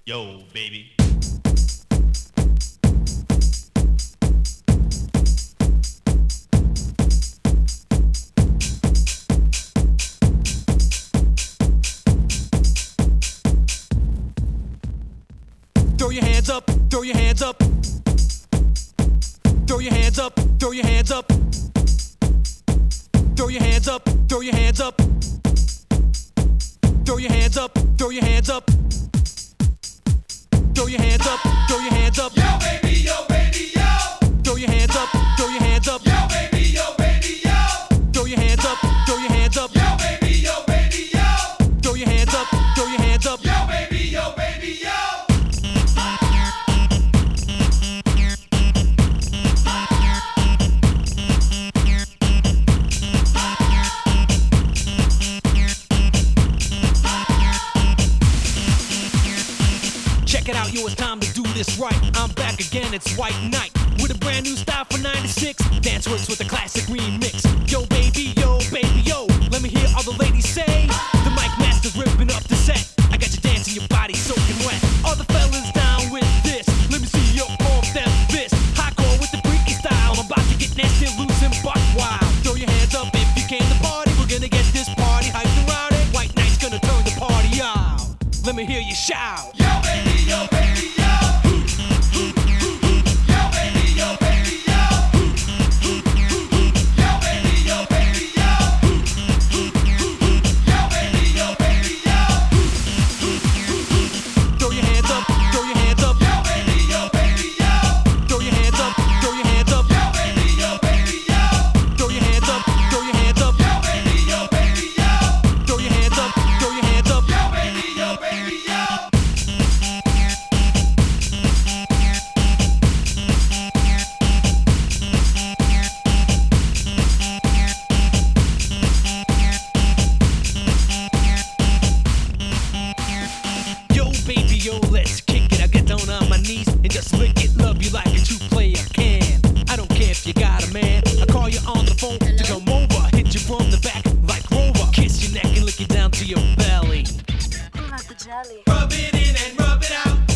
Yo, baby. Throw your hands up, throw your hands up. Throw your hands up, throw your hands up. Throw your hands up, throw your hands up. Throw your hands up, throw your hands up. Throw your hands up, throw your hands up. Yo baby, yo baby, yo. Throw your hands up, throw your hands up. Yo baby, yo baby, yo. Throw your hands up, throw your hands up. Yo baby, yo baby, yo. Throw your hands up, throw your hands up. Yo baby, yo baby, yo. Check it out, yo, it's time to do this right. I'm back again, it's White Night with a brand new style for 96. Dance works with a classic remix. Yo, baby, yo, baby, yo. Let me hear all the ladies say. The mic master's ripping up the set. I got you dancing, your body soaking wet. All the fellas down with this. Let me see your arms, them fists. Hardcore with the freaky style. I'm about to get nasty, loose and buck wild. Throw your hands up if you came to party. We're gonna get this party hyped and rowdy. White Night's gonna turn the party out. Let me hear you shout. Yo baby, yo baby, yo. Yo baby, yo baby, yo. Yo baby, yo baby, yo. Yo baby, yo baby, yo. Throw your hands up, throw your hands up. Yo baby, yo baby, yo. Throw your hands up, throw your hands up. Yo baby, yo baby, yo. Throw your hands up, throw your hands up. Yo baby, yo baby, yo. Throw your hands up, throw your hands up. Yo baby, yo baby, yo. Yo, baby, yo, let's kick it. I get down on my knees and just lick it. Love you like a true player can. I don't care if you got a man. I call you on the phone to come over. Hit you from the back like Rover. Kiss your neck and lick it down to your belly. Pull out the jelly. Rub it in and rub it out.